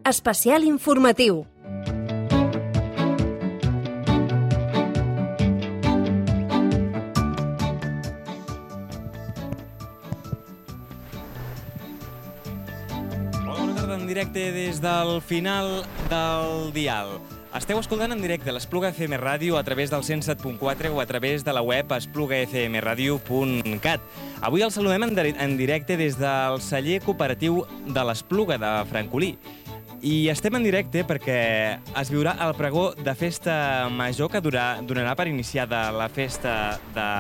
Especial informatiu. En directe des del final del dial. Esteu escoltant en directe l'Espluga FM Ràdio a través del 107.4 o a través de la web esplugafmradio.cat. Avui el saludem en directe des del celler cooperatiu de l'Espluga de Francolí. I estem en directe perquè es viurà el pregó de festa major que donarà per iniciada la festa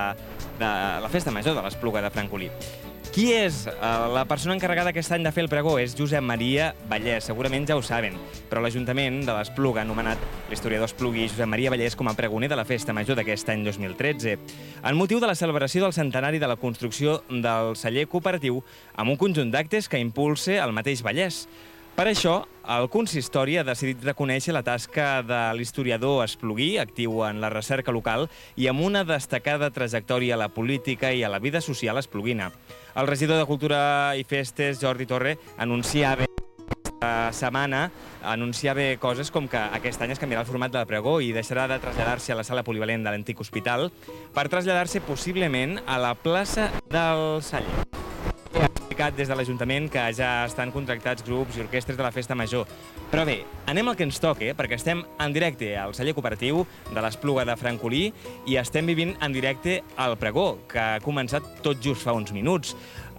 major de l'Espluga de Francolí. Qui és la persona encarregada aquest any de fer el pregó? És Josep Maria Vallès, segurament ja ho saben, però l'Ajuntament de l'Espluga ha anomenat l'historiador esplugui Josep Maria Vallès com a pregoner de la festa major d'aquest any 2013, en motiu de la celebració del centenari de la construcció del celler cooperatiu amb un conjunt d'actes que impulsa el mateix Vallès. Per això, el consistori ha decidit reconèixer la tasca de l'historiador esplugui, actiu en la recerca local i amb una destacada trajectòria a la política i a la vida social espluguina. El regidor de Cultura i Festes, Jordi Torre, anunciava aquesta setmana coses com que aquest any es canviarà el format del pregó i deixarà de traslladar-se a la sala polivalent de l'antic hospital per traslladar-se possiblement a la plaça del celler. Ha explicat des de l'Ajuntament que ja estan contractats grups i orquestres de la festa major. Però bé, anem al que ens toca, perquè estem en directe al celler cooperatiu de l'Espluga de Francolí i estem vivint en directe el pregó, que ha començat tot just fa uns minuts.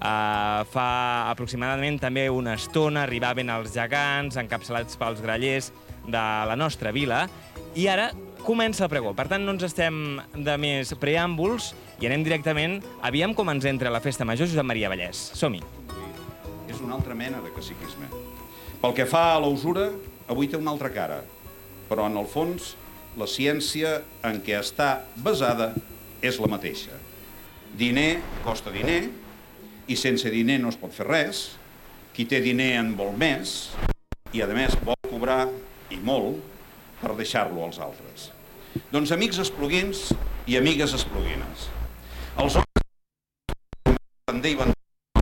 Fa aproximadament també una estona arribaven els gegants encapçalats pels grallers de la nostra vila i ara comença el pregó. Per tant, no ens estem de més preàmbuls i anem directament, aviam com ens entra la festa major Josep Maria Vallès. Som-hi. És una altra mena de caciquisme. Pel que fa a la usura, avui té una altra cara, però en el fons la ciència en què està basada és la mateixa. Diner costa diner i sense diner no es pot fer res. Qui té diner en vol més i, a més, vol cobrar, i molt, per deixar-lo als altres. Doncs amics espluguins i amigues espluguines. Els homes bandé i bandé.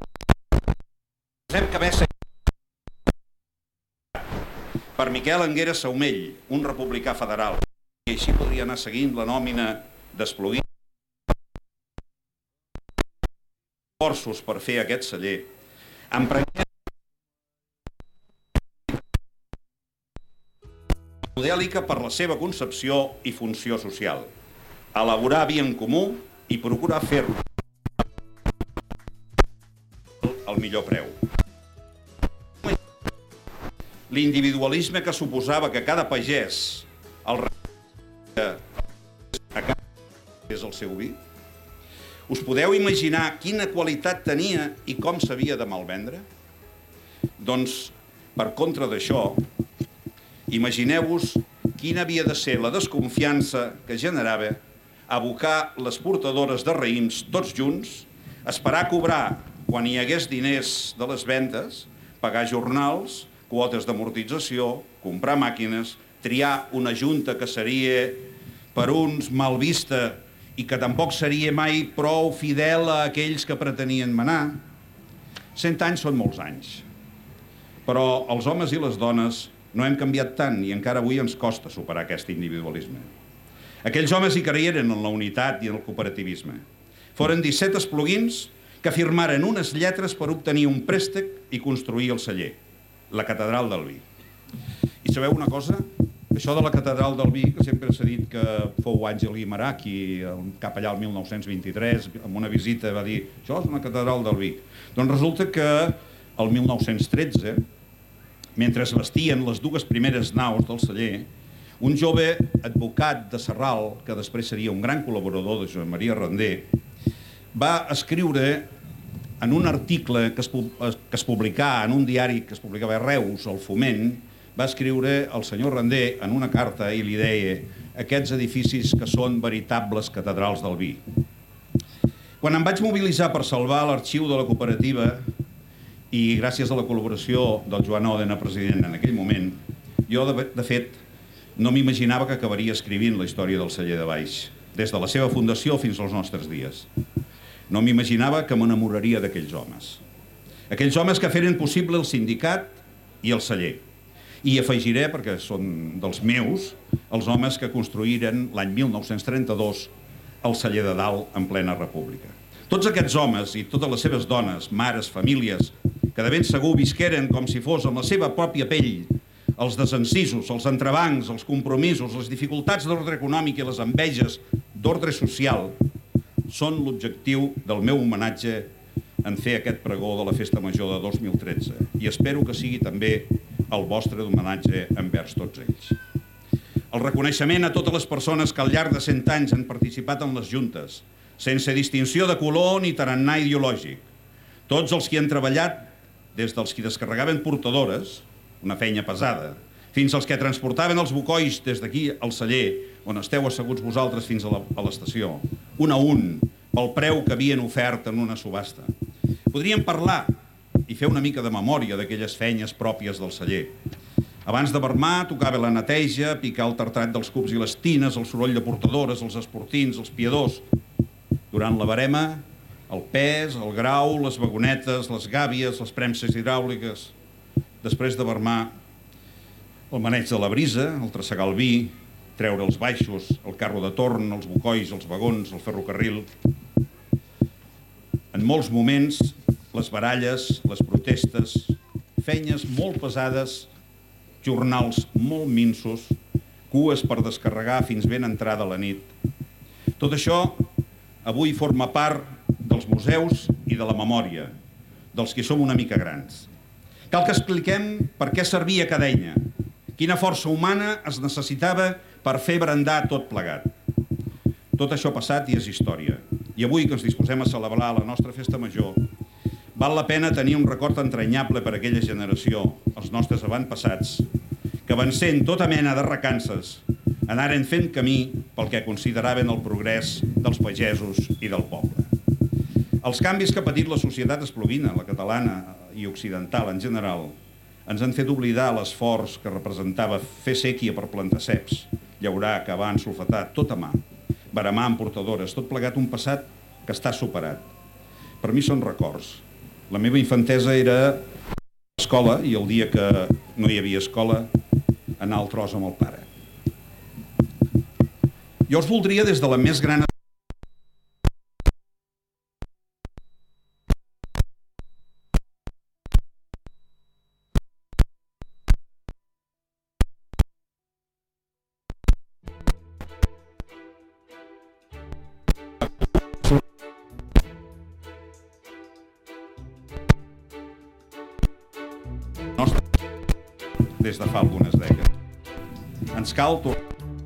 Josep Cabessa per Miquel Anguera Saumell, un republicà federal. I així podria anar seguint la nòmina d'espluguins. Esforços per fer aquest celler. Emprenent modèlica per la seva concepció i funció social. Elaborar vi en comú i procurar fer-lo al millor preu. L'individualisme que suposava que cada pagès és el seu vi. Us podeu imaginar quina qualitat tenia i com s'havia de malvendre? Doncs, per contra d'això, imagineu-vos quina havia de ser la desconfiança que generava abocar les portadores de raïms tots junts, esperar cobrar quan hi hagués diners de les vendes, pagar jornals, quotes d'amortització, comprar màquines, triar una junta que seria per uns mal vista i que tampoc seria mai prou fidel a aquells que pretenien manar. 100 anys són molts anys, però els homes i les dones no hem canviat tant i encara avui ens costa superar aquest individualisme. Aquells homes hi creieren en la unitat i en el cooperativisme. Foren 17 espluguins que firmaren unes lletres per obtenir un préstec i construir el celler, la catedral del vi. I sabeu una cosa? Això de la catedral del vi, que sempre s'ha dit que fou Àngel Guimerà, qui cap allà el 1923, en una visita va dir això és una catedral del vi. Doncs resulta que el 1913, mentre es vestien les dues primeres naus del celler, un jove advocat de Sarral, que després seria un gran col·laborador de Josep Maria Rendé, va escriure en un article que es publicà en un diari que es publicava a Reus, el Foment, va escriure el senyor Rendé en una carta i li deia aquests edificis que són veritables catedrals del vi. Quan em vaig mobilitzar per salvar l'arxiu de la cooperativa i gràcies a la col·laboració del Joan Òdena, president en aquell moment, jo, de fet, no m'imaginava que acabaria escrivint la història del celler de Baix, des de la seva fundació fins als nostres dies. No m'imaginava que m'enamoraria d'aquells homes. Aquells homes que feren possible el sindicat i el celler. I afegiré, perquè són dels meus, els homes que construïren l'any 1932 el celler de Dalt en plena república. Tots aquests homes i totes les seves dones, mares, famílies, que de ben segur visqueren com si fos amb la seva pròpia pell els desencisos, els entrebancs, els compromisos, les dificultats d'ordre econòmic i les enveges d'ordre social, són l'objectiu del meu homenatge en fer aquest pregó de la Festa Major de 2013 i espero que sigui també el vostre homenatge envers tots ells. El reconeixement a totes les persones que al llarg de 100 anys han participat en les juntes, sense distinció de color ni tarannà ideològic. Tots els que han treballat, des dels que descarregaven portadores, una feina pesada, fins als que transportaven els bocois des d'aquí al celler, on esteu asseguts vosaltres fins a l'estació, un a un, pel preu que havien ofert en una subhasta. Podríem parlar i fer una mica de memòria d'aquelles feines pròpies del celler. Abans de vermar tocava la neteja, picar el tartrat dels cubs i les tines, el soroll de portadores, els esportins, els piadors. Durant la verema, el pes, el grau, les vagonetes, les gàbies, les premses hidràuliques. Després de vermar, el maneig de la brisa, el trassegar el vi, treure els baixos, el carro de torn, els bocois, els vagons, el ferrocarril. En molts moments, les baralles, les protestes, feines molt pesades, jornals molt minsos, cues per descarregar fins ben entrada la nit. Tot això avui forma part dels museus i de la memòria, dels que som una mica grans. Cal que expliquem per què servia cada eina, quina força humana es necessitava per fer brandar tot plegat. Tot això passat i és història. I avui que ens disposem a celebrar la nostra festa major, val la pena tenir un record entranyable per a aquella generació, els nostres avantpassats, que vencent tota mena de recances, anaren fent camí pel que consideraven el progrés dels pagesos i del poble. Els canvis que ha patit la societat eslovina, la catalana i occidental en general, ens han fet oblidar l'esforç que representava fer séquia per plantar ceps, llaurar, cavar, ensulfatar, tot a mà, veremar amb portadores, tot plegat un passat que està superat. Per mi són records. La meva infantesa era a l'escola i el dia que no hi havia escola, anar al tros amb el pare. Jo us voldria des de la més gran... des de fa algunes dècades. Ens cal tornar.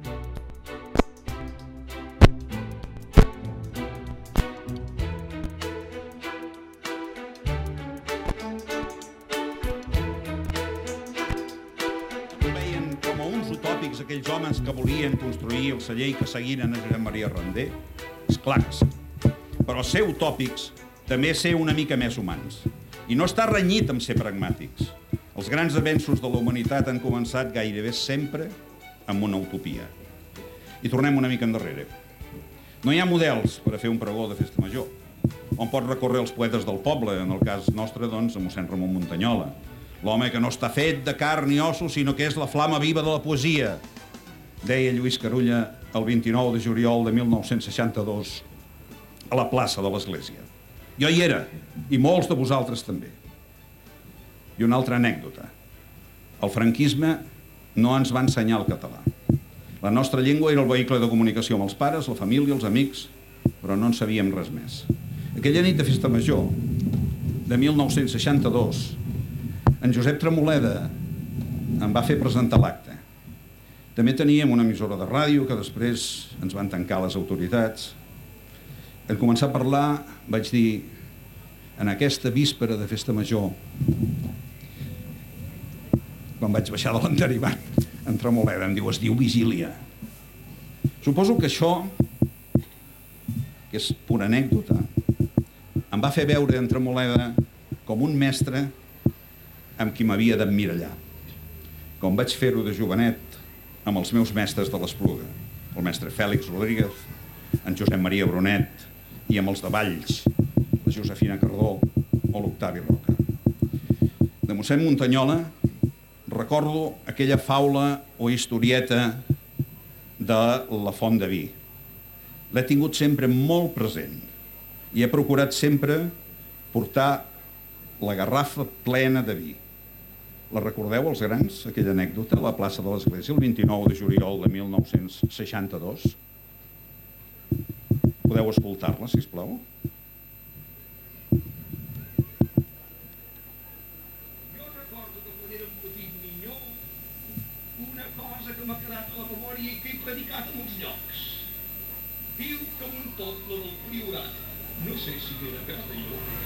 Veien com a uns utòpics aquells homes que volien construir el celler i que seguiren a Josep Maria Render? Esclar que sí. Però ser utòpics també és ser una mica més humans. I no està renyit amb ser pragmàtics. Els grans avenços de la humanitat han començat gairebé sempre amb una utopia. I tornem una mica endarrere. No hi ha models per a fer un pregó de festa major, on pot recórrer els poetes del poble, en el cas nostre, doncs, a mossèn Ramon Muntanyola, l'home que no està fet de carn ni ossos, sinó que és la flama viva de la poesia, deia Lluís Carulla el 29 de juliol de 1962 a la plaça de l'Església. Jo hi era, i molts de vosaltres també. I una altra anècdota. El franquisme no ens va ensenyar el català. La nostra llengua era el vehicle de comunicació amb els pares, la família, els amics, però no en sabíem res més. Aquella nit de festa major, de 1962, en Josep Tremoleda em va fer presentar l'acte. També teníem una emissora de ràdio que després ens van tancar les autoritats. En començar a parlar vaig dir, en aquesta víspera de festa major, quan vaig baixar de l'enderivat, en Tremoleda em diu, es diu vigília. Suposo que això, que és pura anècdota, em va fer veure en Tremoleda com un mestre amb qui m'havia d'emmirallar, com vaig fer-ho de jovenet amb els meus mestres de l'Espluga, el mestre Fèlix Rodríguez, en Josep Maria Brunet i amb els de Valls, la Josefina Cardó o l'Octavi Roca. De mossèn Muntanyola recordo aquella faula o historieta de la font de vi. L'he tingut sempre molt present i he procurat sempre portar la garrafa plena de vi. La recordeu, els grans, aquella anècdota, a la plaça de l'Església, el 29 de juliol de 1962? Podeu escoltar-la, sisplau? Jo recordo que quan era un petit minyó una cosa que m'ha quedat a la memòria i que he predicat a molts llocs. Diu que un poble del Priorat, no sé si era Castelló,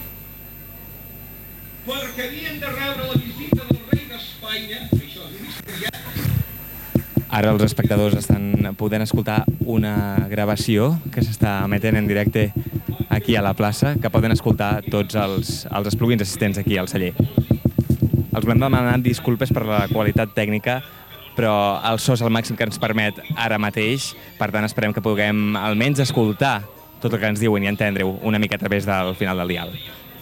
perquè havien de rebre la visita del rei d'Espanya, això és un historiat. Ara els espectadors estan podent escoltar una gravació que s'està emetent en directe aquí a la plaça, que poden escoltar tots els esplugins assistents aquí al celler. Els volem demanar disculpes per la qualitat tècnica, però el so és el màxim que ens permet ara mateix, per tant esperem que puguem almenys escoltar tot el que ens diuen i entendre-ho una mica a través del final del dial.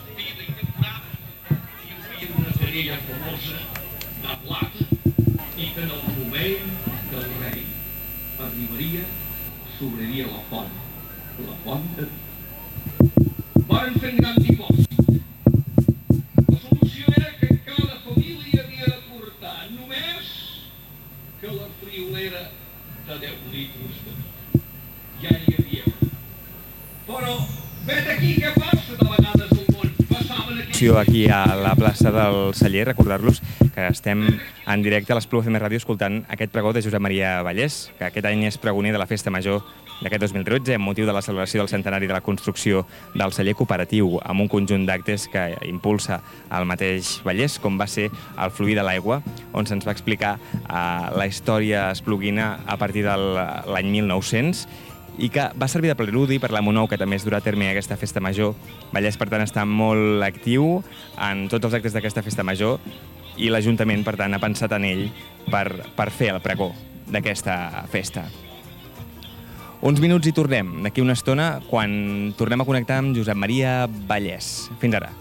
Ella famosa de plata i que en el moment que el rei arribaria s'obriria la font de varen fer un gran dipòsit. La solució era que cada família havia de portar només que la friolera de 10 litres de vi. Ja hi havia. Però vet aquí què passa de vegades al món. Aquí a la plaça del Celler, recordar-los que estem en directe a l'Espluga FM Ràdio escoltant aquest pregó de Josep Maria Vallès, que aquest any és pregoner de la Festa Major d'aquest 2013, amb motiu de la celebració del centenari de la construcció del celler cooperatiu, amb un conjunt d'actes que impulsa el mateix Vallès, com va ser el Fluir de l'Aigua, on se'ns va explicar la història espluguina a partir de l'any 1900, i que va servir de preludi per la Monou, que també es durà a terme aquesta festa major. Vallès, per tant, està molt actiu en tots els actes d'aquesta festa major i l'Ajuntament, per tant, ha pensat en ell per fer el pregó d'aquesta festa. Uns minuts i tornem, d'aquí una estona, quan tornem a connectar amb Josep Maria Vallès. Fins ara.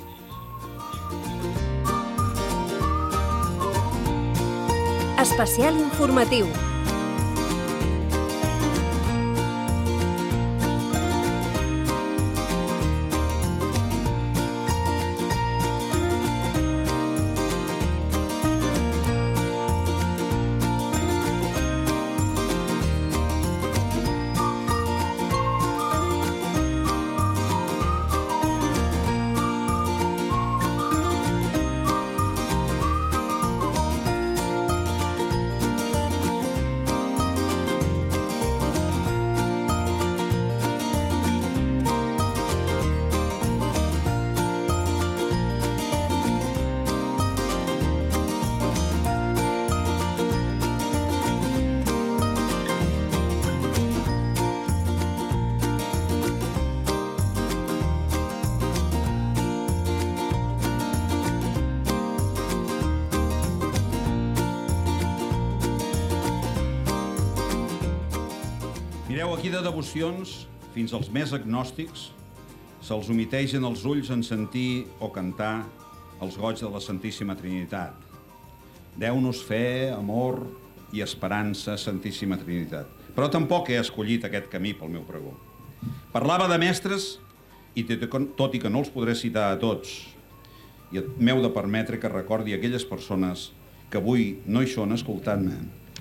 Especial informatiu. Mireu, aquí de devocions, fins als més agnòstics, se'ls humitegen els ulls en sentir o cantar els goig de la Santíssima Trinitat. Deu-nos fe, amor i esperança, Santíssima Trinitat. Però tampoc he escollit aquest camí pel meu pregó. Parlava de mestres, i tot i que no els podré citar a tots, i m'heu de permetre que recordi aquelles persones que avui no hi són escoltant-me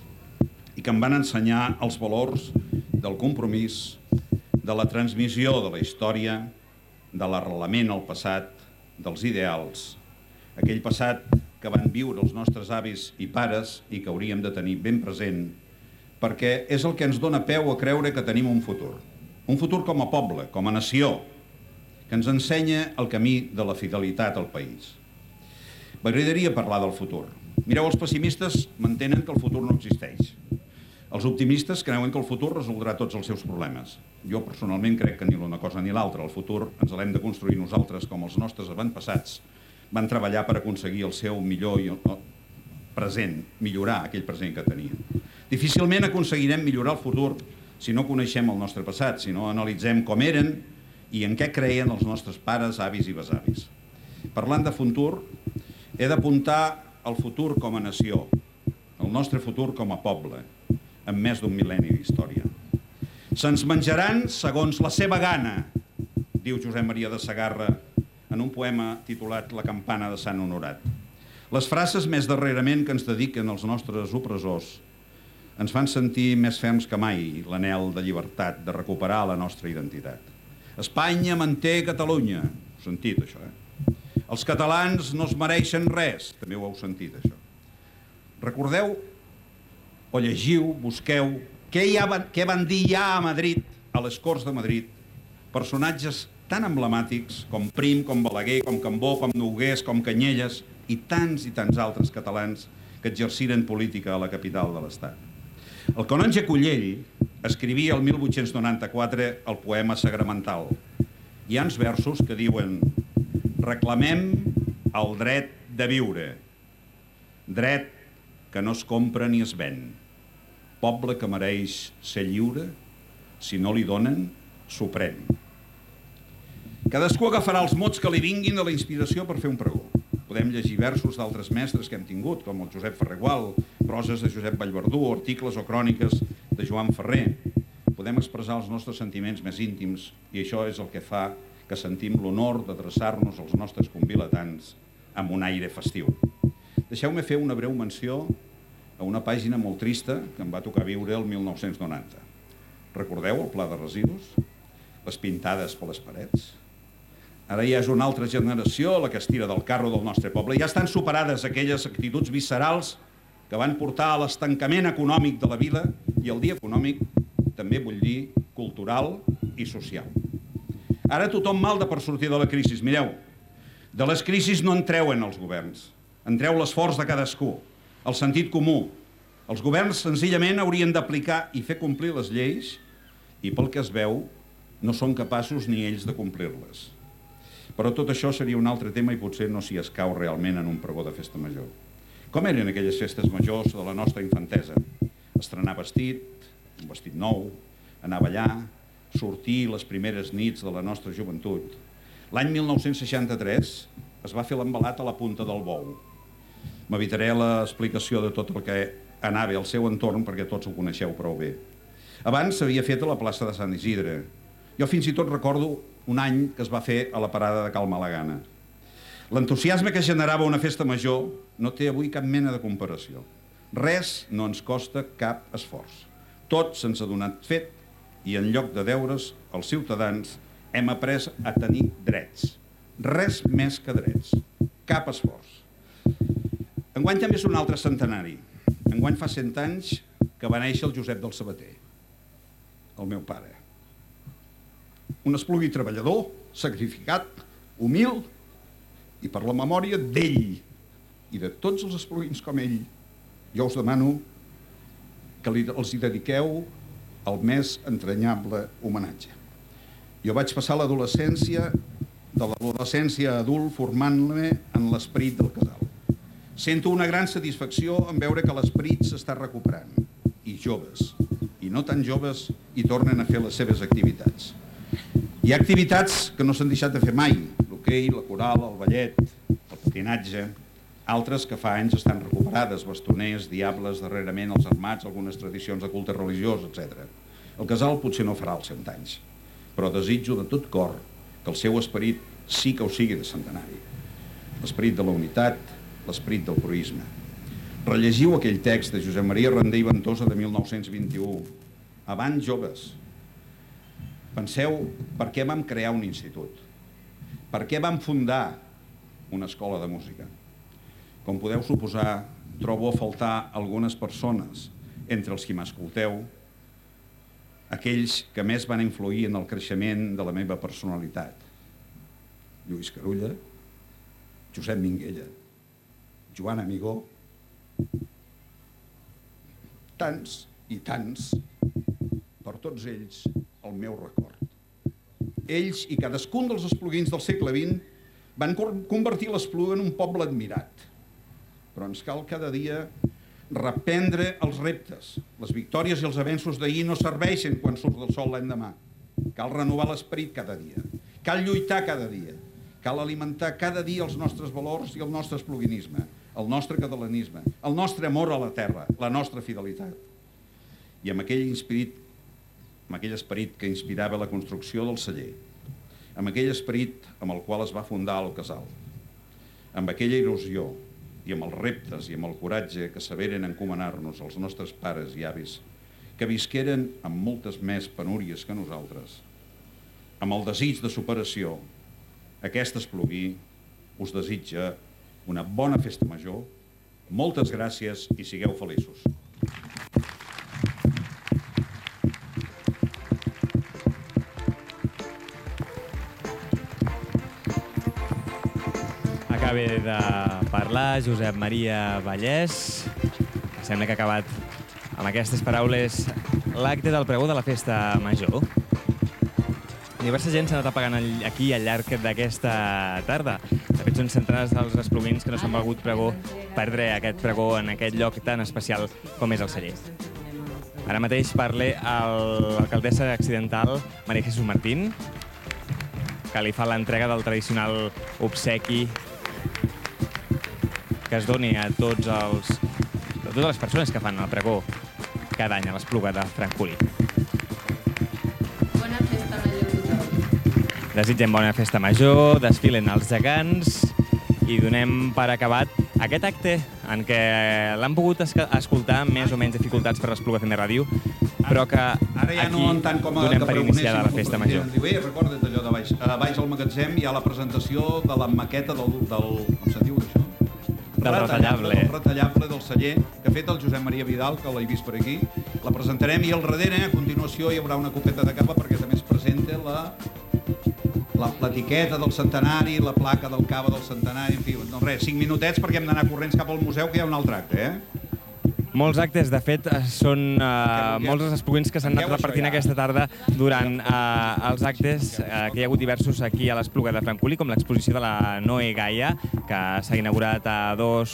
i que em van ensenyar els valors del compromís, de la transmissió de la història, de l'arrelament al passat, dels ideals, aquell passat que van viure els nostres avis i pares i que hauríem de tenir ben present, perquè és el que ens dona peu a creure que tenim un futur com a poble, com a nació, que ens ensenya el camí de la fidelitat al país. M'agradaria parlar del futur. Mireu, els pessimistes mantenen que el futur no existeix. Els optimistes creuen que el futur resoldrà tots els seus problemes. Jo personalment crec que ni l'una cosa ni l'altra. El futur ens l'hem de construir nosaltres, com els nostres avantpassats van treballar per aconseguir el seu millor present, millorar aquell present que tenien. Difícilment aconseguirem millorar el futur si no coneixem el nostre passat, si no analitzem com eren i en què creien els nostres pares, avis i besavis. Parlant de futur, he d'apuntar el futur com a nació, el nostre futur com a poble, amb més d'un mil·lenni d'història. Se'ns menjaran segons la seva gana, diu Josep Maria de Segarra en un poema titulat La campana de Sant Honorat. Les frases més darrerament que ens dediquen els nostres opressors ens fan sentir més ferms que mai l'anhel de llibertat, de recuperar la nostra identitat. Espanya manté Catalunya. Heu sentit, això, Els catalans no es mereixen res. També ho heu sentit, això. Recordeu, o llegiu, busqueu, què van dir ja a Madrid, a les Corts de Madrid, personatges tan emblemàtics com Prim, com Balaguer, com Cambó, com Nogués, com Canyelles i tants altres catalans que exerciren política a la capital de l'Estat. El canonge Cullell escrivia el 1894 el poema Sagramental. Hi ha uns versos que diuen: reclamem el dret de viure, dret que no es compra ni es ven. Poble que mereix ser lliure, si no li donen, s'ho pren. Cadascú agafarà els mots que li vinguin de la inspiració per fer un pregó. Podem llegir versos d'altres mestres que hem tingut, com el Josep Ferrer-Gual, proses de Josep Vallverdú, articles o cròniques de Joan Ferrer. Podem expressar els nostres sentiments més íntims i això és el que fa que sentim l'honor d'adreçar-nos als nostres convilatants amb un aire festiu. Deixeu-me fer una breu menció a una pàgina molt trista que em va tocar viure el 1990. Recordeu el pla de residus? Les pintades per les parets? Ara ja és una altra generació la que es tira del carro del nostre poble. Ja estan superades aquelles actituds viscerals que van portar a l'estancament econòmic de la vila i el dia econòmic també vull dir cultural i social. Ara tothom malda per sortir de la crisi. Mireu, de les crisis no en treuen els governs, en treu l'esforç de cadascú, el sentit comú. Els governs senzillament haurien d'aplicar i fer complir les lleis i pel que es veu no són capaços ni ells de complir-les. Però tot això seria un altre tema i potser no s'hi escau realment en un pregó de festa major. Com eren aquelles festes majors de la nostra infantesa? Estrenar vestit, un vestit nou, anar a ballar, sortir les primeres nits de la nostra joventut. L'any 1963 es va fer l'embalat a la punta del Bou. M'evitaré l'explicació de tot el que anava al seu entorn perquè tots ho coneixeu prou bé. Abans s'havia fet a la plaça de Sant Isidre. Jo fins i tot recordo un any que es va fer a la parada de Cal Malagana. L'entusiasme que generava una festa major no té avui cap mena de comparació. Res no ens costa cap esforç. Tot se'ns ha donat fet i en lloc de deures, els ciutadans hem après a tenir drets. Res més que drets. Cap esforç. Enguany també és un altre centenari. Enguany fa 100 anys que va néixer el Josep del Sabater, el meu pare. Un esplugui treballador, sacrificat, humil, i per la memòria d'ell i de tots els espluguins com ell, jo us demano que els hi dediqueu el més entranyable homenatge. Jo vaig passar l'adolescència, de l'adolescència a adult, formant-me en l'esperit del casal. Sento una gran satisfacció en veure que l'esperit s'està recuperant, i joves, i no tan joves, hi tornen a fer les seves activitats. Hi ha activitats que no s'han deixat de fer mai, l'hoquei, la coral, el ballet, el patinatge, altres que fa anys estan recuperades, bastoners, diables, darrerament els armats, algunes tradicions de culte religiós, etc. El casal potser no farà els 100 anys, però desitjo de tot cor que el seu esperit sí que ho sigui de centenari. L'esperit de la unitat, l'esperit del proïsme. Rellegiu aquell text de Josep Maria Randé i Ventosa de 1921. Abans joves. Penseu per què vam crear un institut, per què vam fundar una escola de música. Com podeu suposar, trobo a faltar algunes persones, entre els que m'escolteu, aquells que més van influir en el creixement de la meva personalitat. Lluís Carulla, Josep Minguella, Joan Amigó, tants i tants, per tots ells, el meu record. Ells i cadascun dels espluguins del segle XX van convertir l'Espluga en un poble admirat. Però ens cal cada dia reprendre els reptes. Les victòries i els avenços d'ahir no serveixen quan surt el sol l'endemà. Cal renovar l'esperit cada dia. Cal lluitar cada dia. Cal alimentar cada dia els nostres valors i el nostre espluguinisme. el nostre catalanisme, el nostre amor a la terra, la nostra fidelitat. I amb aquell esperit que inspirava la construcció del celler, amb aquell esperit amb el qual es va fundar el casal, amb aquella il·lusió i amb els reptes i amb el coratge que saberen encomanar-nos els nostres pares i avis, que visqueren amb moltes més penúries que nosaltres, amb el desig de superació, aquest Espluguí us desitja una bona festa major, moltes gràcies i sigueu feliços. Acaba de parlar Josep Maria Vallès. Sembla que ha acabat amb aquestes paraules l'acte del pregó de la festa major. Diversa gent s'ha anat apagant aquí al llarg d'aquesta tarda. De fet, són centenars dels espluguins que no s'han volgut perdre aquest pregó en aquest lloc tan especial com és el celler. Ara mateix parla l'alcaldessa accidental María Jesús Martín, que li fa l'entrega del tradicional obsequi que es doni a totes les persones que fan el pregó cada any a l'Espluga de Francolí. Bona festa major a tothom. Desitgem bona festa major, desfilen els gegants i donem per acabat aquest acte en què l'han pogut escoltar amb més o menys dificultats per l'Espluga FM Ràdio, però que aquí donem per iniciada la festa major. Diu, recorda't allò de baix. A baix al magatzem hi ha la presentació de la maqueta del com se'n diu això? Del retallable. Del retallable del celler que ha fet el Josep Maria Vidal, que l'he vist per aquí. La presentarem i al darrere, a continuació, hi haurà una copeta de cava perquè també es presenta l'etiqueta del centenari, la placa del cava del centenari, en fi, doncs res, 5 minutets perquè hem d'anar corrents cap al museu, que hi ha un altre acte, Molts actes, de fet, són molts els espluguins que s'han anat repartint aquesta tarda durant els actes que hi ha hagut diversos aquí a l'Espluga de Francolí, com l'exposició de la Noe Gaia, que s'ha inaugurat a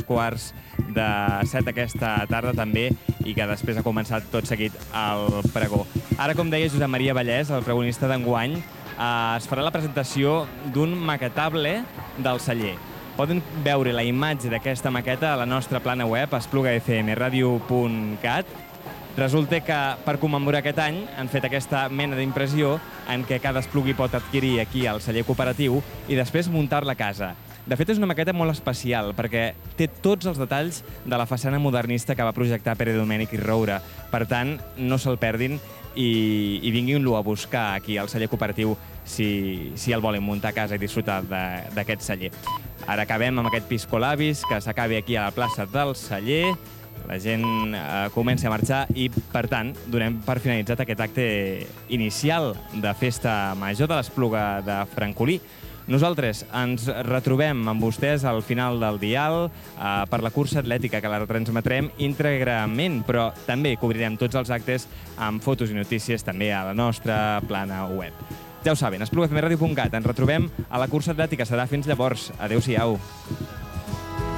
2:15 aquesta tarda també i que després ha començat tot seguit el pregó. Ara, com deia Josep Maria Vallès, el pregonista d'enguany, es farà la presentació d'un maquetable del celler. Poden veure la imatge d'aquesta maqueta a la nostra plana web, esplugafmradio.cat. Resulta que per commemorar aquest any han fet aquesta mena d'impressió en què cada esplugui pot adquirir aquí al celler cooperatiu i després muntar-la a casa. De fet, és una maqueta molt especial perquè té tots els detalls de la façana modernista que va projectar Pere Domènech i Roura. Per tant, no se'l perdin i vinguin-lo a buscar aquí al celler cooperatiu si el volen muntar a casa i disfrutar d'aquest celler. Ara acabem amb aquest piscolabis que s'acabi aquí a la plaça del celler. La gent comença a marxar i, per tant, donem per finalitzat aquest acte inicial de festa major de l'Espluga de Francolí. Nosaltres ens retrobem amb vostès al final del dial per la cursa atlètica, que la retransmetrem íntegrament, però també cobrirem tots els actes amb fotos i notícies també a la nostra plana web. Ja ho saben, esplugafmradio.cat. Ens retrobem a la cursa atlètica. Serà fins llavors. Adéu-siau.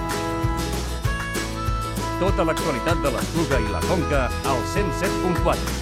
Tota l'actualitat de l'Espluga i la Conca al 107.4.